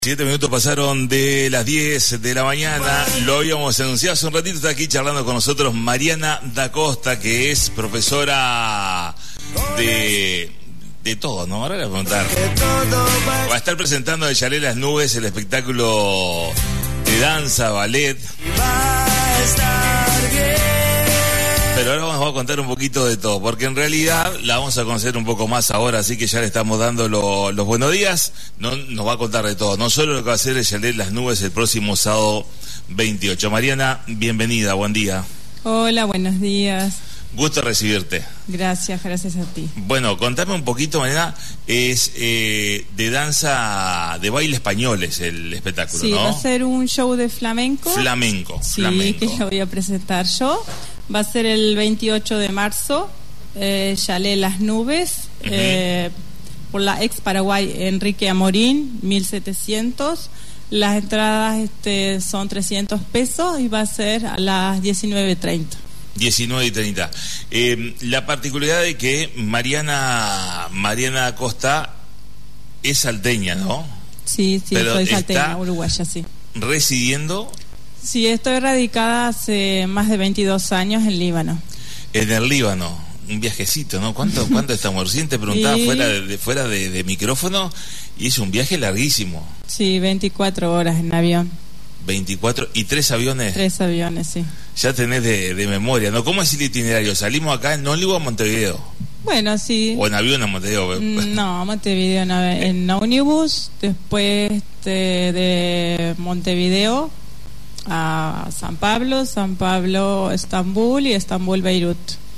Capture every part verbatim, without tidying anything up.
Siete minutos pasaron de las diez de la mañana. Lo habíamos anunciado hace un ratito. Está aquí charlando con nosotros Mariana da Costa, que es profesora de de todo, ¿no? Ahora le voy a preguntar. Va a estar presentando de Yalé las Nubes, el espectáculo de danza, ballet. Pero ahora nos va a contar un poquito de todo, porque en realidad la vamos a conocer un poco más ahora, así que ya le estamos dando lo, los buenos días. No, nos va a contar de todo, no solo lo que va a hacer es Yalé las Nubes el próximo sábado veintiocho. Mariana, bienvenida, buen día. Hola, buenos días. Gusto recibirte. Gracias, gracias a ti. Bueno, contame un poquito, Mariana, es eh, de danza, de baile españoles el espectáculo, sí, ¿no? Sí, va a ser un show de flamenco. Flamenco, sí, flamenco. Que lo voy a presentar yo. Va a ser el veintiocho de marzo, eh, Yalé las Nubes, uh-huh. eh, por la ex Paraguay Enrique Amorín, mil setecientos. Las entradas este, son trescientos pesos y va a ser a las diecinueve treinta. diecinueve y treinta. Eh, la particularidad de que Mariana Mariana Acosta es salteña, ¿no? Sí, sí, pero soy salteña, está uruguaya, sí. ¿Residiendo? Sí, estoy radicada hace más de veintidós años en Líbano. En el Líbano, un viajecito, ¿no? ¿Cuánto, cuánto estamos? Recién te preguntaba y... fuera, de, de, fuera de, de micrófono, y es un viaje larguísimo. Sí, veinticuatro horas en avión. veinticuatro y tres aviones. Tres aviones, sí. Ya tenés de, de memoria, ¿no? ¿Cómo es el itinerario? ¿Salimos acá en ómnibus a Montevideo? Bueno, sí. ¿O en avión a Montevideo? No, Montevideo en, en ómnibus, después este, de Montevideo a San Pablo, San Pablo, Estambul y Estambul, Beirut.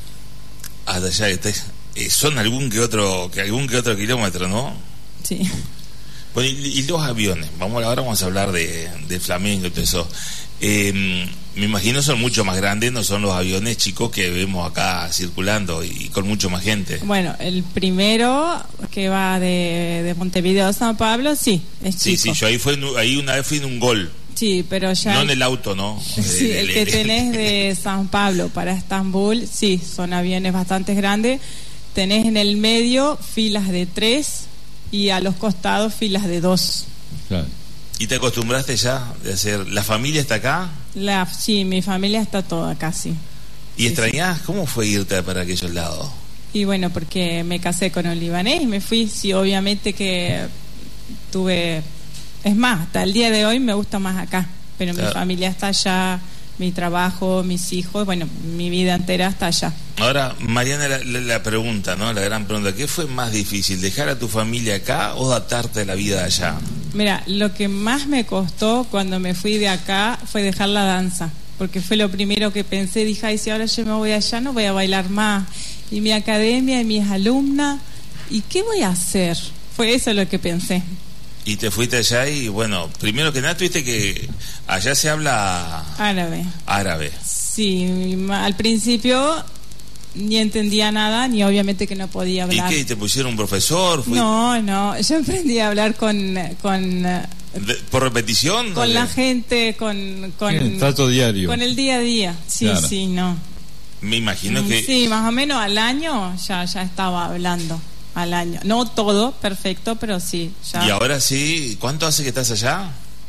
Hasta allá, este, eh, son algún que otro, que algún que otro kilómetro, ¿no? Sí. Bueno, y, y los aviones, vamos ahora vamos a hablar de, de flamenco y todo eso. Eh, me imagino son mucho más grandes, no son los aviones chicos que vemos acá circulando y, y con mucho más gente. Bueno, el primero que va de, de Montevideo a San Pablo, sí, es chico. Sí, sí, yo ahí fue ahí una vez fui en un Gol. Sí, pero ya... No en el auto, ¿no? Sí, el que tenés de San Pablo para Estambul, sí, son aviones bastante grandes. Tenés en el medio filas de tres y a los costados filas de dos. Claro. ¿Y te acostumbraste ya de hacer... ¿La familia está acá? La, sí, mi familia está toda acá, sí. ¿Y sí, extrañás? Sí. ¿Cómo fue irte para aquellos lados? Y bueno, porque me casé con un libanés y me fui, sí, obviamente que tuve... Es más, hasta el día de hoy me gusta más acá, pero claro. Mi familia está allá, mi trabajo, mis hijos, bueno, mi vida entera está allá. Ahora, Mariana, la, la, la pregunta, ¿no? La gran pregunta, ¿qué fue más difícil, dejar a tu familia acá o adaptarte a la vida allá? Mira, lo que más me costó cuando me fui de acá fue dejar la danza, porque fue lo primero que pensé, dije, ay, si ahora yo me voy allá no voy a bailar más, y mi academia y mis alumnas, ¿y qué voy a hacer? Fue eso lo que pensé. Y te fuiste allá y, bueno, primero que nada, tuviste que... Allá se habla... Árabe. Árabe. Sí, al principio ni entendía nada, ni obviamente que no podía hablar. ¿Y qué? ¿Te pusieron un profesor? ¿Fuiste? No, no, yo aprendí a hablar con... con ¿De, ¿Por repetición? Con ¿no? la gente, con... con el trato diario. Con el día a día, sí, claro. sí, no. Me imagino que... Sí, más o menos al año ya, ya estaba hablando. Al año, no todo perfecto, pero sí ya. Y ahora sí, ¿cuánto hace que estás allá?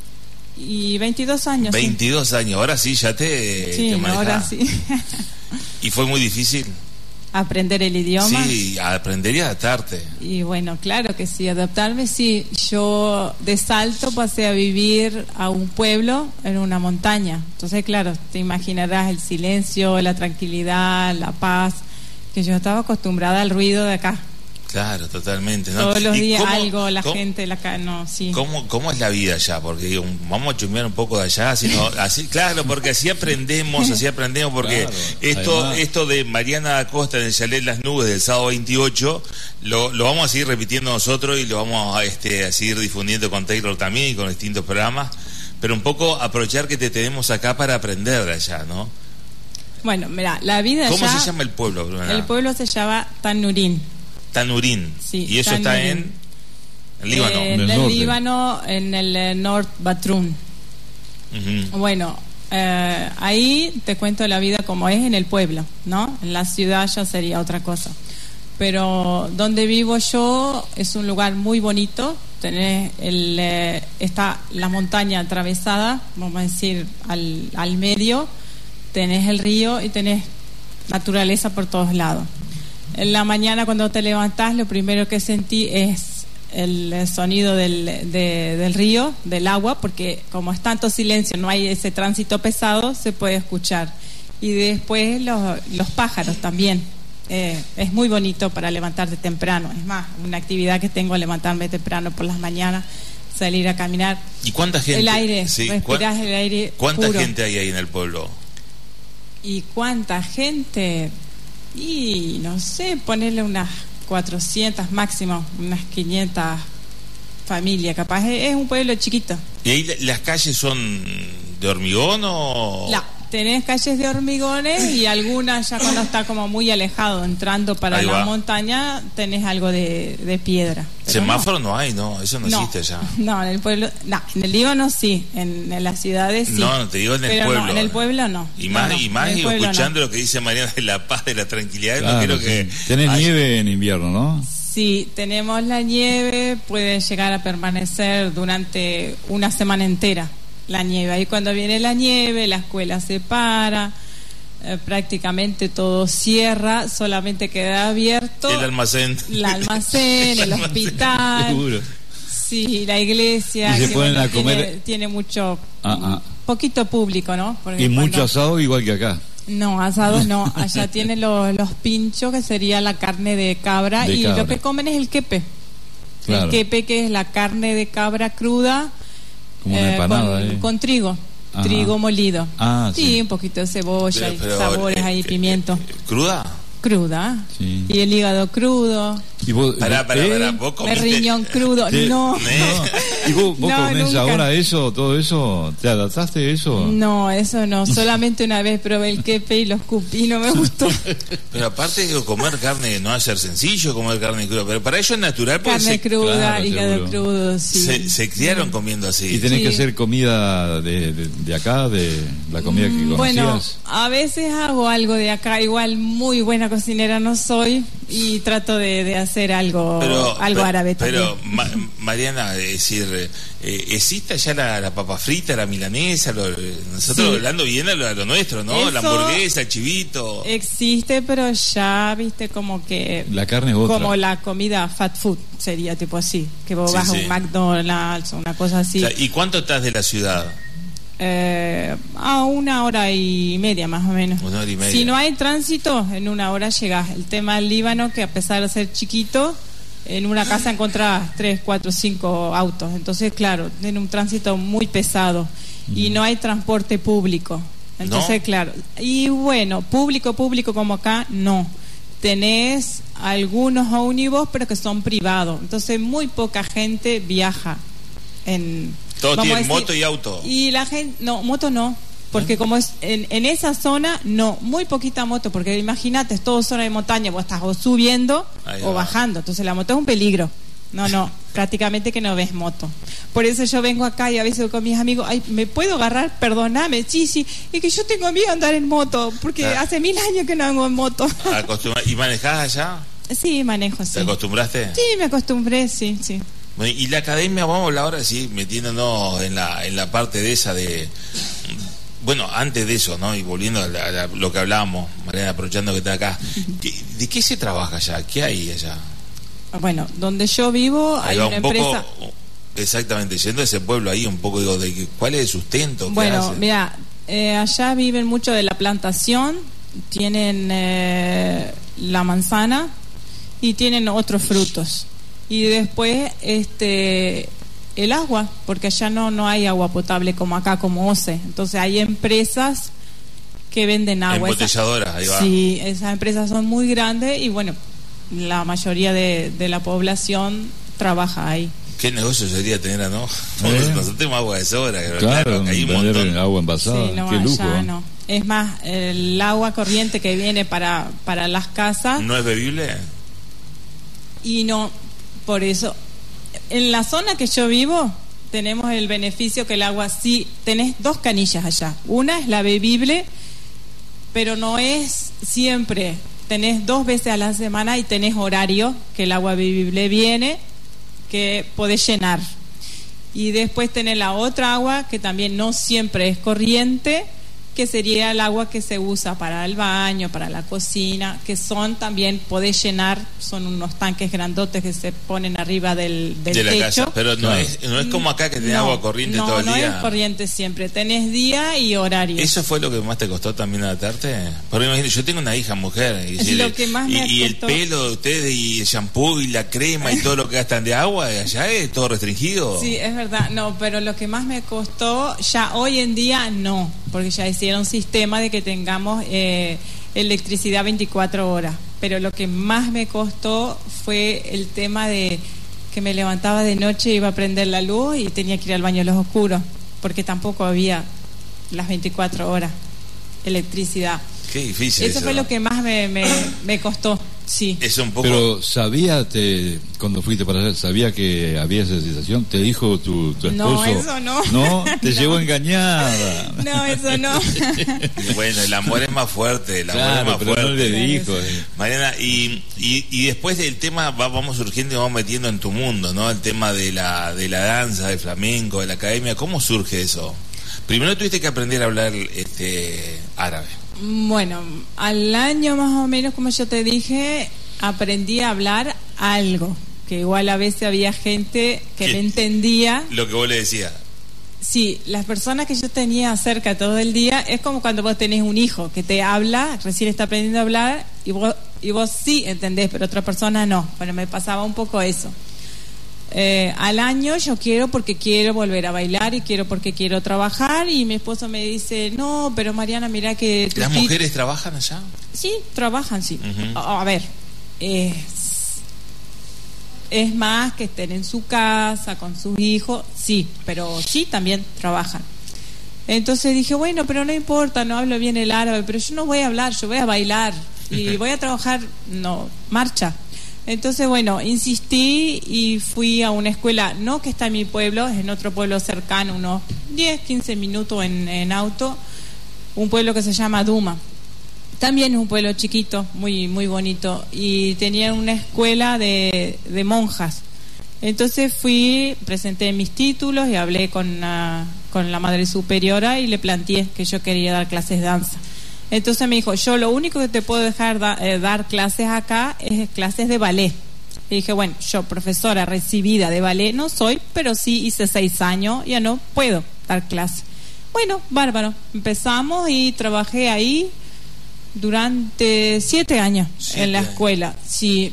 Y veintidós años. veintidós sí. años, ahora sí ya te, sí, te manejás. Ahora sí. ¿Y fue muy difícil? Aprender el idioma. Sí, aprender y adaptarte. Y bueno, claro que sí, adaptarme, sí. Yo de Salto pasé a vivir a un pueblo en una montaña. Entonces, claro, te imaginarás el silencio, la tranquilidad, la paz, que yo estaba acostumbrada al ruido de acá. Claro, totalmente, ¿no? Todos los días cómo, algo, la cómo, gente, la ca... no, sí. ¿Cómo, ¿Cómo es la vida allá? Porque digo, vamos a chusmear un poco de allá, sino, así, claro, porque así aprendemos, así aprendemos, porque claro, esto además... esto de Mariana Acosta en el Yalé las Nubes del sábado veintiocho, lo, lo vamos a seguir repitiendo nosotros y lo vamos a, este, a seguir difundiendo con Taylor también y con distintos programas, pero un poco aprovechar que te tenemos acá para aprender de allá, ¿no? Bueno, mira, la vida ¿Cómo allá... se llama el pueblo? Primero? El pueblo se llama Tanurín. Tanurín. Sí, y eso Tanurín. Está en el Líbano. Eh, en el, el Líbano, en el eh, North Batroun. Uh-huh. Bueno, eh, ahí te cuento la vida como es en el pueblo, ¿no? En la ciudad ya sería otra cosa. pero donde vivo yo es un lugar muy bonito. Tenés el, eh, está la montaña atravesada, vamos a decir, al, al medio, tenés el río y tenés naturaleza por todos lados. En la mañana cuando te levantás, lo primero que sentí es el sonido del, de, del río, del agua, porque como es tanto silencio, no hay ese tránsito pesado, se puede escuchar. Y después los, los pájaros también. Eh, es muy bonito para levantarte temprano. Es más, una actividad que tengo, levantarme temprano por las mañanas, salir a caminar. ¿Y cuánta gente? El aire, sí, respirás el aire ¿Cuánta puro. gente hay ahí en el pueblo? ¿Y cuánta gente? Y no sé, ponerle unas cuatrocientas máximo, unas quinientas familias, capaz. Es, es un pueblo chiquito. ¿Y ahí las calles son de hormigón o...? La, tenés calles de hormigones y algunas ya cuando está como muy alejado, entrando para Ahí la va. montaña, tenés algo de, de piedra. Pero Semáforo no. no hay, no, eso no, No, existe ya. no, en el pueblo, no, en el Líbano sí, en, en las ciudades sí. No, no te digo en el pero pueblo. No, en el pueblo no. Y No, más, no, y en más el y pueblo escuchando no. lo que dice Mariana de la paz, de la tranquilidad, Claro, no quiero sí. que... Tenés Ay, nieve en invierno, ¿no? Sí, tenemos la nieve, puede llegar a permanecer durante una semana entera la nieve. Ahí cuando viene la nieve, la escuela se para, eh, prácticamente todo cierra, solamente queda abierto el almacén. el almacén, el hospital, Seguro. sí, la iglesia, Y se que ponen a tiene, comer- tiene mucho, Ah, ah. poquito público, ¿no? Porque Y mucho cuando- asado igual que acá. No, asados no. Allá tienen los, los pinchos, que sería la carne de cabra, De y cabra. lo que comen es el quepe. Claro. El quepe, que es la carne de cabra cruda, Como una eh, empanada, con, eh. con trigo, Ajá. trigo molido. Ah, sí, sí. un poquito de cebolla Pero- y pero, sabores eh, ahí, eh, pimiento. eh, ¿Cruda? Cruda. Sí. Y el hígado crudo, ¿Y vos, Pará, pará, ¿eh? pará, vos el comiste... riñón crudo. ¿Qué? No. ¿Eh? ¿Y vos, vos No, comés nunca. ahora eso, todo eso? ¿Te adaptaste a eso? No, eso no. Solamente una vez probé el quepe y lo escupí, no me gustó. Pero aparte de comer carne, no va a ser sencillo comer carne cruda, pero para ellos es natural porque Carne se, cruda, claro, hígado seguro. crudo, sí. se, se criaron comiendo así. ¿Y tenés Sí. que hacer comida de, de, de acá, de la comida que Mm, conocías? Bueno, a veces hago algo de acá, igual muy buena cocinera no soy, y trato de, de hacer algo Pero, algo pe- árabe pero también. Ma- Mariana, es decir, eh, ¿existe ya la, la papa frita, la milanesa? Lo- nosotros Sí. hablando bien a lo, a lo nuestro, ¿no? La Eso- hamburguesa, el chivito. Existe, pero ya, viste, como que... La carne es otra. Como la comida fat food, sería tipo así, que vos Sí, vas sí. a un McDonald's o una cosa así. O sea, ¿y cuánto estás de la ciudad? Eh, a una hora y media más o menos. Una hora y media. Si no hay tránsito, en una hora llegás. El tema del Líbano, que a pesar de ser chiquito, en una casa encontrás tres, cuatro, cinco autos. Entonces, claro, tiene un tránsito muy pesado y no hay transporte público. Entonces, ¿No? claro. Y bueno, público, público como acá, no. Tenés algunos ómnibus, pero que son privados. Entonces, muy poca gente viaja en... Todos vamos a tienen decir- moto y auto. y la gente, no, moto no, porque como es en, en esa zona, no, muy poquita moto, porque imagínate, es todo zona de montaña, vos estás o subiendo Ahí o va. bajando, entonces la moto es un peligro. No, no, prácticamente que no ves moto. Por eso yo vengo acá y a veces con mis amigos, ay, ¿me puedo agarrar? Perdóname, sí, sí, y que yo tengo miedo de andar en moto, porque Ah. hace mil años que no ando en moto. Acostumbra- ¿Y manejás allá? Sí, manejo, ¿Te sí. acostumbraste? Sí, me acostumbré, sí, sí. Bueno, y la academia, vamos a hablar ahora sí, metiéndonos en la, en la parte de esa de... Bueno, antes de eso, ¿no? Y volviendo a, la- a la- lo que hablábamos, Mariana, aprovechando que está acá, ¿qué- ¿de qué se trabaja allá? ¿Qué hay allá? Bueno, donde yo vivo hay Ahí va una un poco, empresa... exactamente, yendo a ese pueblo ahí, un poco digo, de que- ¿cuál es el sustento? ¿Qué Bueno, hacen? mira, eh, allá viven mucho de la plantación, tienen eh, la manzana y tienen otros frutos. Y después este el agua, porque allá no, no hay agua potable como acá, como O C E. Entonces hay empresas que venden agua. Embotelladoras, ahí va. Sí, esas empresas son muy grandes y bueno, la mayoría de, de la población trabaja ahí. ¿Qué negocio sería tener, no? Eh. Nosotros tenemos agua de sobra, pero Claro, claro, que hay un vender montón. agua envasada. Sí, no, Qué lujo. allá ¿eh? no. Es más, el agua corriente que viene para, para las casas ¿No es bebible? y no, por eso, en la zona que yo vivo tenemos el beneficio que el agua sí, tenés dos canillas allá. Una es la bebible, pero no es siempre tenés dos veces a la semana y tenés horario que el agua vivible viene, que podés llenar. Y después tenés la otra agua que también no siempre es corriente, que sería el agua que se usa para el baño, para la cocina, que son también, podés llenar, son unos tanques grandotes que se ponen arriba del, del de la techo. casa, pero no, es, no es como acá que tenés no, agua corriente no, todo el no día. No es corriente siempre, tenés día y horario. ¿Eso fue lo que más te costó también adaptarte? Porque imagínate, yo tengo una hija mujer y, es si lo le, que más y, me y el costó. pelo de ustedes y el shampoo y la crema y todo lo que gastan de agua, allá es todo restringido. Sí, es verdad, no, pero lo que más me costó, ya hoy en día no, porque ya hicieron sistema de que tengamos eh, electricidad veinticuatro horas, pero lo que más me costó fue el tema de que me levantaba de noche, iba a prender la luz y tenía que ir al baño a los oscuros, porque tampoco había las veinticuatro horas electricidad. Qué difícil eso. Eso fue lo que más me, me, me costó, sí. Es un poco... Pero sabía, te, cuando fuiste para allá, sabía que había esa situación, te dijo tu, tu esposo. No, eso no. No, te no. llevó engañada. No, eso no. Bueno, el amor es más fuerte, el amor Claro, es más pero fuerte. no le dijo. Eh. Mariana, y, y, y después del tema va, vamos surgiendo y vamos metiendo en tu mundo, ¿no? El tema de la, de la danza, del flamenco, de la academia. ¿Cómo surge eso? Primero tuviste que aprender a hablar este árabe. Bueno, al año más o menos, como yo te dije, aprendí a hablar algo, que igual a veces había gente que me entendía. Lo que vos le decías. Sí, las personas que yo tenía cerca todo el día, es como cuando vos tenés un hijo que te habla, recién está aprendiendo a hablar, y vos, y vos sí entendés, pero otra persona no. Bueno, me pasaba un poco eso. Eh, al año yo quiero porque quiero volver a bailar y quiero porque quiero trabajar, y mi esposo me dice, no, pero Mariana, mira que... ¿Las mujeres trabajan allá? Sí, trabajan, sí. Uh-huh. a, a ver, es, es más que estén en su casa con sus hijos, sí, pero sí, también trabajan. Entonces dije, bueno, pero no importa, no hablo bien el árabe, pero yo no voy a hablar, yo voy a bailar y voy a trabajar, no, marcha. Entonces, bueno, insistí y fui a una escuela, no que está en mi pueblo, es en otro pueblo cercano, unos diez, quince minutos en, en auto, un pueblo que se llama Duma. También es un pueblo chiquito, muy muy bonito, y tenía una escuela de, de monjas. Entonces fui, presenté mis títulos y hablé con, uh, con la madre superiora y le planteé que yo quería dar clases de danza. Entonces me dijo, yo lo único que te puedo dejar da, eh, dar clases acá es clases de ballet. Y dije, bueno, yo profesora recibida de ballet no soy, pero sí hice seis años, ya no puedo dar clases. Bueno, bárbaro. Empezamos y trabajé ahí durante siete años siete. en la escuela. Sí.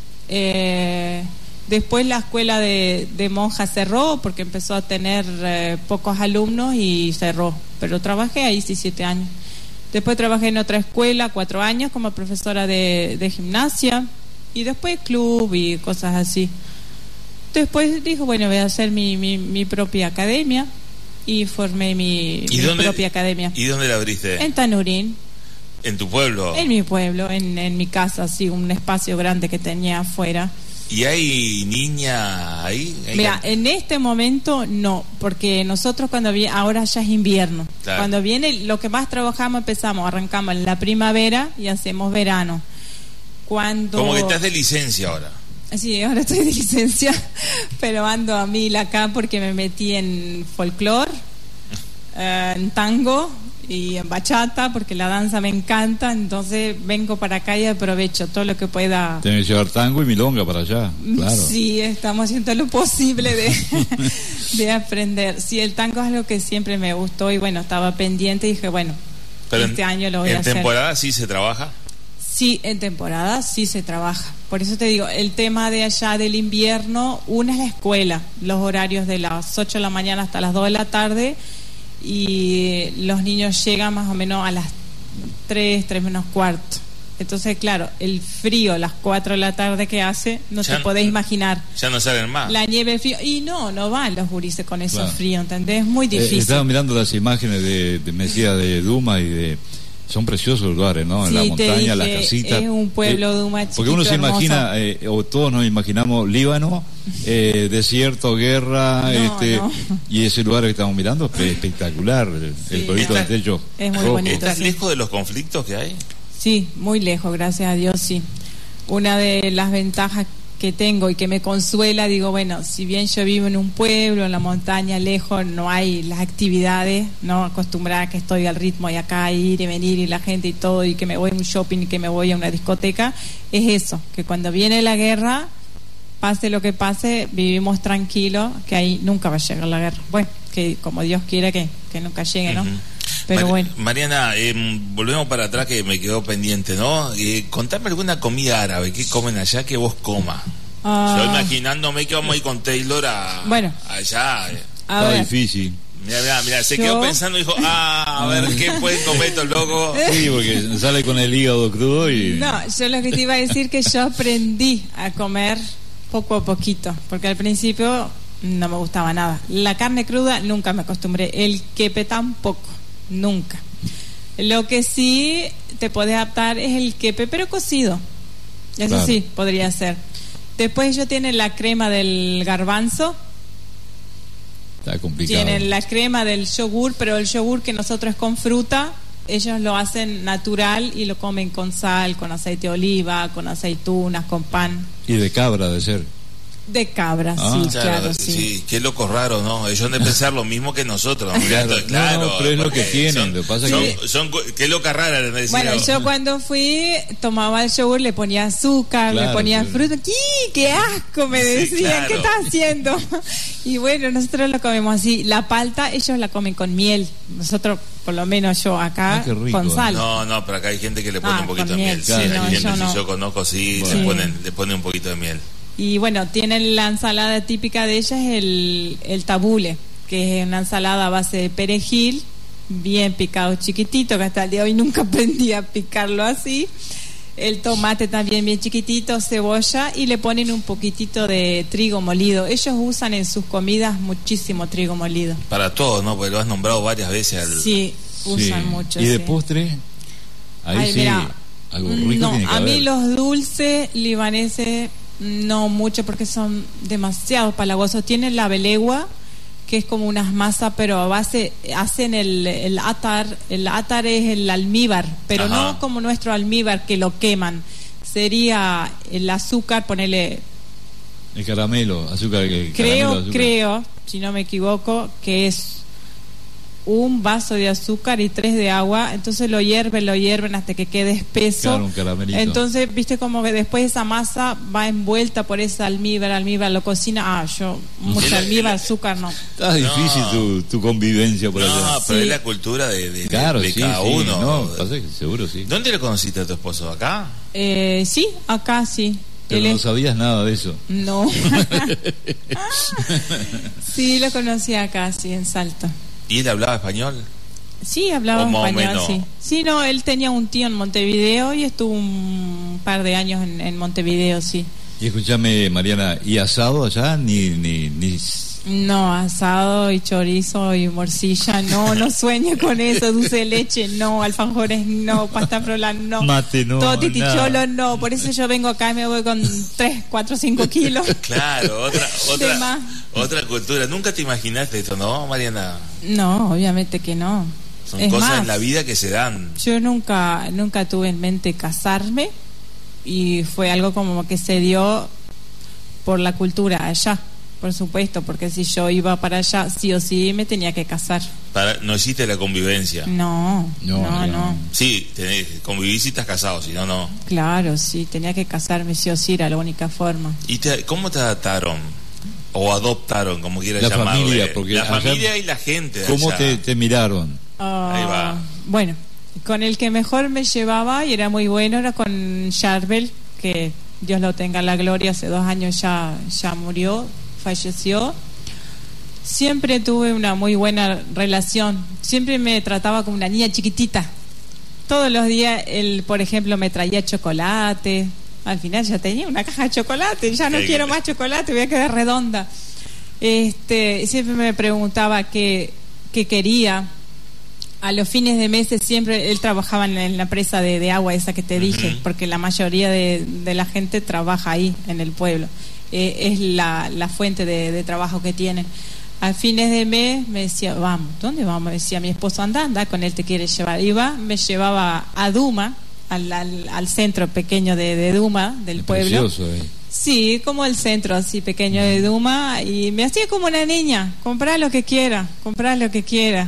Eh, después la escuela de, de monjas cerró porque empezó a tener eh, pocos alumnos y cerró. Pero trabajé ahí sí siete años. Después trabajé en otra escuela cuatro años como profesora de, de gimnasia, y después club y cosas así. Después dijo, bueno, voy a hacer mi, mi, mi propia academia, y formé mi, ¿Y mi dónde, propia academia. ¿Y dónde la abriste? En Tanurín. ¿En tu pueblo? En mi pueblo, en, en mi casa, sí, un espacio grande que tenía afuera. ¿Y hay niña ahí? ¿Hay Mira, can... en este momento no, porque nosotros cuando viene, ahora ya es invierno. Claro. Cuando viene, lo que más trabajamos, empezamos, arrancamos en la primavera y hacemos verano. Cuando... Como que estás de licencia ahora. Sí, ahora estoy de licencia, pero ando a mil acá porque me metí en folclore, eh, en tango y en bachata, porque la danza me encanta, entonces vengo para acá y aprovecho todo lo que pueda. Tienes que llevar tango y milonga para allá, claro. Sí, estamos haciendo lo posible de, de aprender. Sí, el tango es algo que siempre me gustó y bueno, estaba pendiente y dije, bueno, pero este en, año lo voy a hacer. ¿En temporada sí se trabaja? Sí, en temporada sí se trabaja. Por eso te digo, el tema de allá del invierno, una es la escuela, los horarios de las ocho de la mañana hasta las dos de la tarde, y los niños llegan más o menos a las tres, tres menos cuarto. Entonces, claro, el frío, las cuatro de la tarde que hace, no ya te podés imaginar. Ya no salen más. La nieve, el frío. Y no, no van los gurises con esos claro. fríos, ¿entendés? Es muy difícil. Eh, estaba mirando las imágenes de, de Mesía de Duma y de... Son preciosos lugares, ¿no? En sí, la montaña, dije, las casitas. Es un pueblo eh, de Duma chiquito, porque uno se hermoso. imagina, eh, o todos nos imaginamos Líbano, eh, desierto, guerra, no, este, no. y ese lugar que estamos mirando es espectacular, el, sí, el pueblito del techo. Es muy bonito. ¿Estás sí. lejos de los conflictos que hay? Sí, muy lejos, gracias a Dios, sí. Una de las ventajas que tengo y que me consuela, digo, bueno, si bien yo vivo en un pueblo, en la montaña, lejos, no hay las actividades, no acostumbrada que estoy al ritmo y acá ir y venir y la gente y todo, y que me voy a un shopping y que me voy a una discoteca, es eso, que cuando viene la guerra, pase lo que pase, vivimos tranquilos, que ahí nunca va a llegar la guerra. Bueno, que como Dios quiera que, que nunca llegue, ¿no? Uh-huh. Pero Mar- bueno. Mariana, eh, volvemos para atrás que me quedó pendiente, ¿no? Eh, contame alguna comida árabe, ¿qué comen allá que vos comas? Uh, Yo imaginándome que vamos a ir con Taylor a, bueno, allá. Eh. Está ver. difícil. Mira, mira, mira, se yo... quedó pensando y dijo, ah, a ver, ¿qué pueden comer estos locos? Sí, porque sale con el hígado crudo y... No, yo lo que te iba a decir que yo aprendí a comer poco a poquito, porque al principio no me gustaba nada. La carne cruda nunca me acostumbré, el quepe tampoco, nunca. Lo que sí te podés adaptar es el quepe, pero cocido. Eso claro. Sí, podría ser. Después ellos tienen la crema del garbanzo. Está complicado. Tienen la crema del yogur, pero el yogur que nosotros es con fruta, ellos lo hacen natural y lo comen con sal, con aceite de oliva, con aceitunas, con pan. Y de cabra, de ser. De cabra, ah, sí, claro, claro sí. sí. Qué loco raro, ¿no? Ellos han de pensar lo mismo que nosotros. ¿no? Claro, claro, no, no, pero es lo que tienen. Son, lo que pasa son, que... son, qué loca rara. Les bueno, yo cuando fui, tomaba el yogur, le ponía azúcar, claro, le ponía claro. fruta. ¡Qué, qué asco! Me decían, sí, claro. ¿Qué estás haciendo? Y bueno, nosotros lo comemos así. La palta, ellos la comen con miel. Nosotros, por lo menos yo acá, ah, rico, con sal. No, no, pero acá hay gente que le pone ah, un poquito de miel. Claro. Sí, no, hay gente, yo no. Si yo conozco, sí, bueno. le, ponen, le ponen un poquito de miel. Y bueno, tienen la ensalada típica de ella, es el, el tabule, que es una ensalada a base de perejil, bien picado chiquitito, que hasta el día de hoy nunca aprendí a picarlo así. El tomate también bien chiquitito, cebolla, y le ponen un poquitito de trigo molido. Ellos usan en sus comidas muchísimo trigo molido. Para todo, ¿no? Porque lo has nombrado varias veces. Al... Sí, usan sí. mucho. ¿Y de sí. postre? Ahí Ay, sí, mira, algo rico no, tiene que a haber. mí los dulces libaneses no mucho porque son demasiado palagosos. Tienen la belegua, que es como unas masas, pero a base, hacen el, el atar. El atar es el almíbar, pero Ajá. no como nuestro almíbar que lo queman. Sería el azúcar, ponele... El caramelo, azúcar. El creo, caramelo, azúcar. creo, si no me equivoco, que es un vaso de azúcar y tres de agua, entonces lo hierven, lo hierven hasta que quede espeso. Claro, un caramelito. Entonces, viste como que después esa masa va envuelta por esa almíbar, almíbar lo cocina. Ah, yo, mucha almíbar, azúcar no. Está difícil no. tu, tu convivencia por no, allá. No, pero sí. es la cultura de, de, claro, de sí, cada sí, uno. No, pasa que seguro sí. ¿Dónde le conociste a tu esposo? ¿Acá? Eh, sí, acá sí. Pero Él no es... sabías nada de eso. No. Sí, lo conocí acá, sí, en Salto. ¿Y él hablaba español? Sí, hablaba español, sí. Sí, no, él tenía un tío en Montevideo y estuvo un par de años en, en Montevideo, sí. Y escúchame, Mariana, ¿y asado allá? Ni, ni, ni... No, asado y chorizo y morcilla, no, no sueño con eso, dulce de leche, no, alfajores, no, pasta frola, no. Mate, no. Todo titicholo, no, por eso yo vengo acá y me voy con tres, cuatro, cinco kilos. Claro, otra, otra, otra cultura. ¿Nunca te imaginaste esto, no, Mariana? No, obviamente que no. Son es cosas más, en la vida que se dan. Yo nunca, nunca tuve en mente casarme y fue algo como que se dio por la cultura allá, por supuesto, porque si yo iba para allá, sí o sí me tenía que casar. Para, ¿No hiciste la convivencia? No, no, no. no. no. Sí, tenés, convivís si estás casado, si no, no. Claro, sí, tenía que casarme sí o sí, era la única forma. ¿Y te, cómo te adaptaron? O adoptaron, como quieras la llamarlo. Familia, porque la familia y la gente de ¿Cómo allá. te, te miraron? Uh, Ahí va. Bueno, con el que mejor me llevaba y era muy bueno era con Charbel, que Dios lo tenga en la gloria, hace dos años ya, ya murió, falleció. Siempre tuve una muy buena relación, siempre me trataba como una niña chiquitita. Todos los días él, por ejemplo, me traía chocolate. Al final ya tenía una caja de chocolate, ya no sí, quiero más chocolate, voy a quedar redonda. Este, siempre me preguntaba qué, qué quería. A los fines de meses siempre él trabajaba en la, en la presa de, de agua esa que te dije, uh-huh. porque la mayoría de, de la gente trabaja ahí en el pueblo. Eh, es la, la fuente de, de trabajo que tienen. A fines de mes me decía, vamos, ¿dónde vamos? Me decía mi esposo, anda, anda, con él te quiere llevar. Iba, me llevaba a Duma, al, al, al centro pequeño de, de Duma, del es pueblo. Precioso, eh. Sí, como el centro así pequeño de Duma, y me hacía como una niña, comprar lo que quiera, comprar lo que quiera.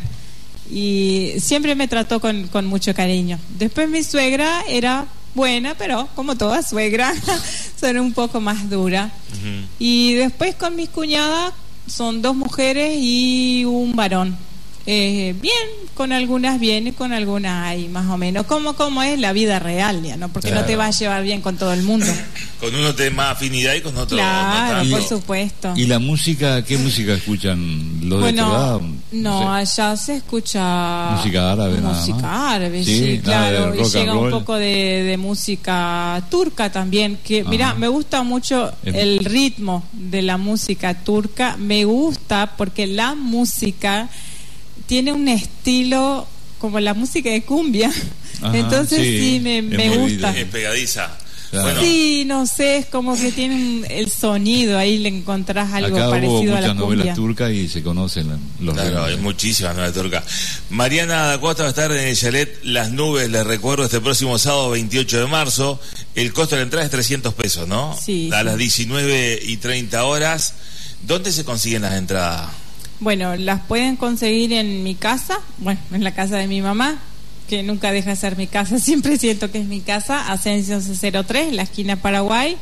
Y siempre me trató con, con mucho cariño. Después mi suegra era buena, pero como toda suegra, son un poco más dura. Uh-huh. Y después con mis cuñadas son dos mujeres y un varón. Eh, bien, con algunas bien y con algunas hay más o menos. Como como es la vida real, ya, ¿no? Porque claro, no te vas a llevar bien con todo el mundo. Con uno te más afinidad y con otro claro, no por supuesto. ¿Y la música? ¿Qué música escuchan los bueno, de tu edad? No, no sé. Allá se escucha música árabe, música nada árabe, sí, sí, claro. Y llega un poco de, de música turca también. Que mira, me gusta mucho el ritmo de la música turca. Me gusta porque la música tiene un estilo como la música de cumbia. Ajá, entonces sí, sí me, me gusta. Es pegadiza. Claro. Bueno. Sí, no sé, es como que tiene un, el sonido, ahí le encontrás algo acá parecido hubo a la muchas cumbia. novelas turcas y se conocen los Claro, ritmos. hay muchísimas novelas turcas. Mariana da Costa va a estar en el chalet Las Nubes, les recuerdo, este próximo sábado veintiocho de marzo. El costo de la entrada es trescientos pesos, ¿no? Sí. A sí. las diecinueve y treinta horas. ¿Dónde se consiguen las entradas? Bueno, las pueden conseguir en mi casa, bueno, en la casa de mi mamá, que nunca deja de ser mi casa, siempre siento que es mi casa, Ascensión cero tres, la esquina Paraguay,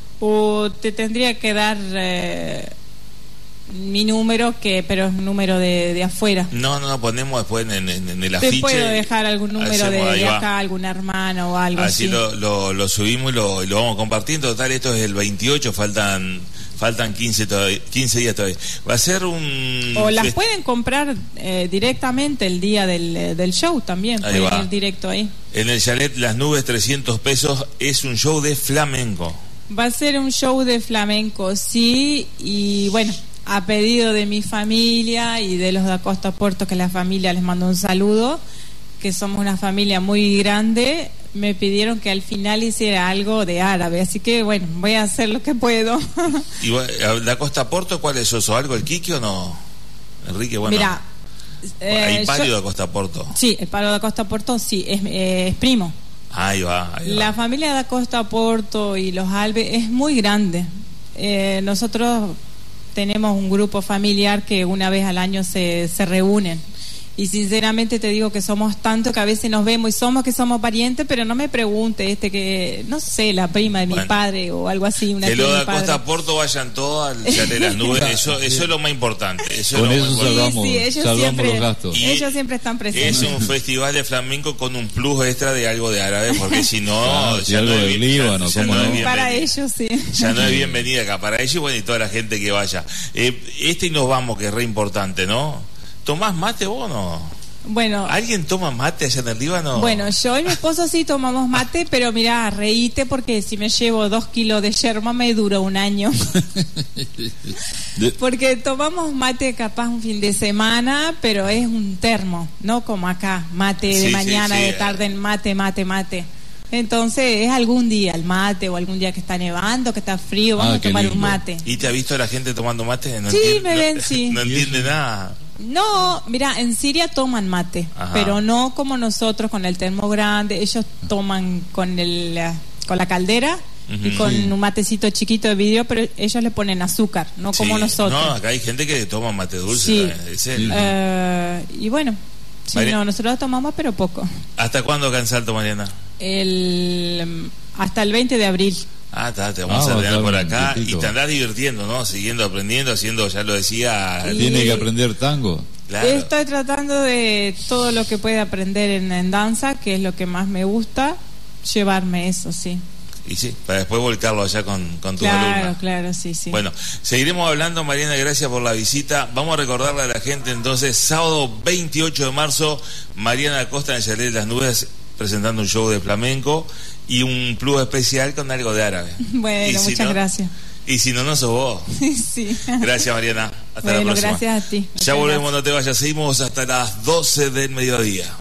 o te tendría que dar eh, mi número, que pero es un número de, de afuera. No, no, no, ponemos después en, en, en el afiche. Te puedo dejar algún número hacemos, de, de va. acá, algún hermano o algo así. Así lo, lo, lo subimos y lo, y lo vamos compartiendo. Total, esto es el veintiocho, faltan... Faltan quince, todavía, quince días todavía. Va a ser un... O las pueden comprar eh, directamente el día del, del show también. Ahí pueden va. ir directo ahí. En el chalet Las Nubes, trescientos pesos. Es un show de flamenco. Va a ser un show de flamenco, sí. Y bueno, a pedido de mi familia y de los de Acosta Puerto, que la familia les mando un saludo, que somos una familia muy grande, me pidieron que al final hiciera algo de árabe, así que bueno, voy a hacer lo que puedo. ¿Y la Costa Porto cuál es eso? ¿Algo el Quique o no? Enrique, bueno. Mira, eh, hay palio yo, de Costa Porto. Sí, el palo de Costa Porto sí, es, eh, es primo. Ahí va, ahí va. La familia de Costa Porto y los Alves es muy grande. Eh, nosotros tenemos un grupo familiar que una vez al año se, se reúnen. Y sinceramente te digo que somos tanto que a veces nos vemos y somos que somos parientes, pero no me pregunte este que, no sé, la prima de mi bueno, padre o algo así. Una que lo de Costa Porto vayan todos al chalet de Las Nubes, eso, eso es lo más importante. Eso con es lo eso más salvamos, sí, sí, ellos salvamos siempre, los gastos. Y ellos siempre están presentes. Es un festival de flamenco con un plus extra de algo de árabe, porque si no, claro, ya, algo no de es, Líbano, ya, ya no no? es Para ellos, sí. Ya no es bienvenida acá, para ellos bueno, y toda la gente que vaya. Eh, este y nos vamos, que es re importante, ¿no? ¿Tomás mate vos o no? Bueno, ¿alguien toma mate allá en el Líbano? Bueno, yo y mi esposo sí tomamos mate, pero mirá, reíte porque si me llevo dos kilos de yerma me dura un año. Porque tomamos mate capaz un fin de semana, pero es un termo, no como acá, mate de sí, mañana, sí, sí. de tarde, mate, mate, mate. Entonces es algún día el mate o algún día que está nevando, que está frío, vamos ah, a tomar lindo. un mate. ¿Y te ha visto la gente tomando mate? No sí, entiende, me ven, no, sí. No entiende nada. No, mira, en Siria toman mate, ajá, pero no como nosotros con el termo grande. Ellos toman con el con la caldera uh-huh. y con un matecito chiquito de vidrio, pero ellos le ponen azúcar, no sí. como nosotros. No, acá hay gente que toma mate dulce. Sí. Es el... uh, y bueno, sí, María... no, nosotros tomamos, pero poco. ¿Hasta cuándo acá en Salto, Mariana? El hasta el veinte de abril. Ah, está, te vamos ah, a ordenar por acá y te andás divirtiendo, ¿no? Siguiendo aprendiendo, haciendo, ya lo decía. Y... tiene que aprender tango. Claro. Estoy tratando de todo lo que puede aprender en, en danza, que es lo que más me gusta, llevarme eso, sí. Y sí, para después volcarlo allá con, con tu claro, alumna. Claro, claro, sí, sí. Bueno, seguiremos hablando, Mariana, gracias por la visita. Vamos a recordarle a la gente entonces, sábado veintiocho de marzo, Mariana Acosta en el Chalet de Las Nubes, presentando un show de flamenco y un plus especial con algo de árabe. Bueno, si muchas no, gracias. Y si no, no sos vos. Sí. Gracias, Mariana. Hasta bueno, la próxima. Gracias a ti. Ya volvemos, no te vayas. Seguimos hasta las doce del mediodía.